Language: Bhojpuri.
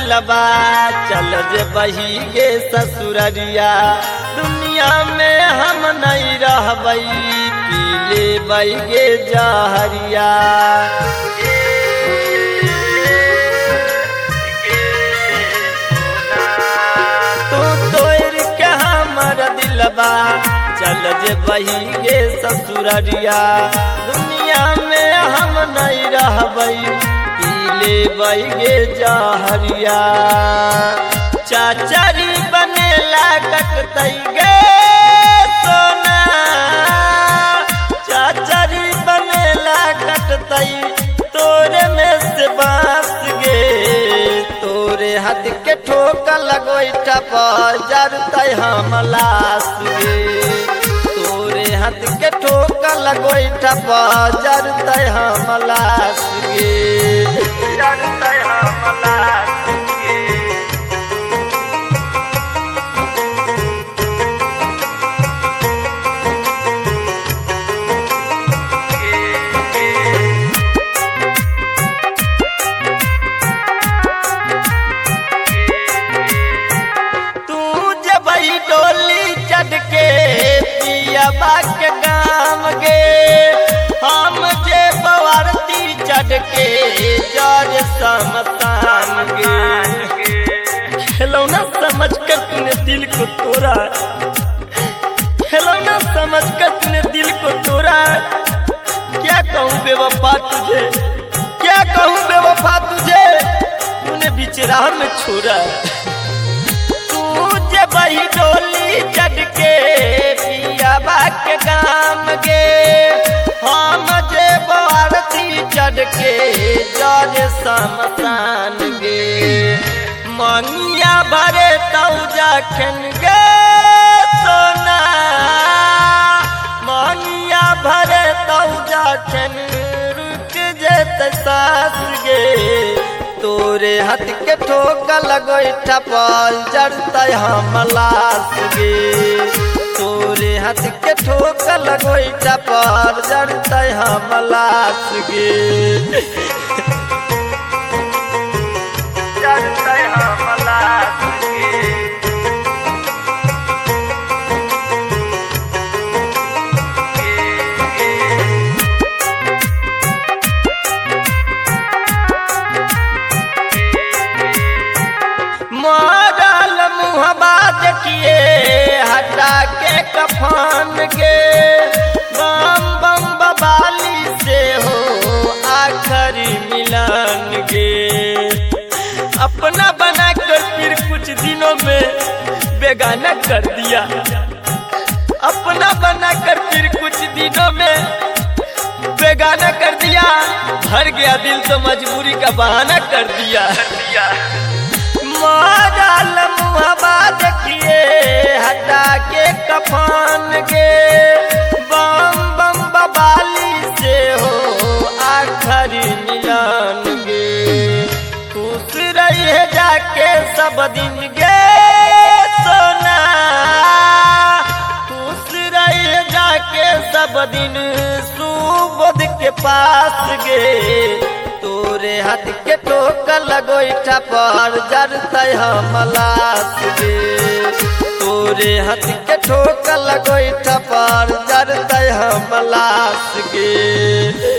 दिलबा चल जे बही गे ससुररिया दुनिया में हम नहीं रहबै पी लेबै गे जहरिया तू तोड़ के हमर दिलबा चल जे बही गे ससुररिया दुनिया में हम नहीं रहबै पी लेबै गे जहरिया चाचरी बनेला कटतै गे सोना चाचरी बनेला कटतै तोरे में से बांस गे तोरे हाथ के ठोक लगोइठा पर जरतै हम लाश गे तोरे हाथ के ठोक लगोइठा पर जरतै हम लाश गे जरतै हम लाश के गाम गे हम जे बवारती चढ़ के जर समतान गे खिलौना समझ कर तूने दिल को तोड़ा खिलौना समझ कर तूने दिल को तोड़ा क्या कहूँ बेवफा तुझे क्या कहूँ बेवफा तुझे तूने बीच राह में छोड़ा तू जे बही डोली चढ़ के के गाम गे हम जे बवारती चढ़ के जज समसान गे मंगिया भरे तौ जखन गे सोना मंगिया भरे तौ जखन रुक जेतै सास गे तोरे हाथ के ठोक लगोइठा पर जरतै हम लाश गे तोरे हाथ के ठोक लगोइठा पर जरतै हम लाश गे जरतै हम लाश गे मरल मुहबा देखिए हटा के कफन गे बम बम बबाली से हो आखिरी मिलन गे अपना बना कर फिर कुछ दिनों में बेगाना कर दिया अपना बना कर फिर कुछ दिनों में बेगाना कर दिया भर गया दिल तो मजबूरी का बहाना कर दिया मरल मुहबा देखिए हटा के कफन गे बम बम बबाली से हो आखिरी मिलन गे खुश रहिए जाके सब दिन गे सोना खुश रहिए जाके सब दिन सुबोध के पास गे तोरे हाथ के ठोक लगोइठा पर जरतै हम लाश गे तोरे हाथ के ठोक लगोइठा पर जरतै हम लाश गे।